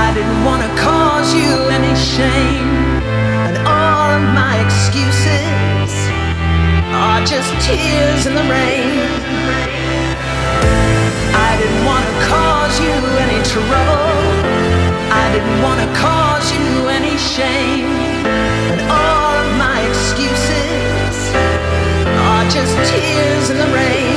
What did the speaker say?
I didn't want to cause you any shame, and all of my excuses are just tears in the rain. I didn't want to cause you any trouble. I didn't want to cause you any shame, and all of my excuses are just tears in the rain.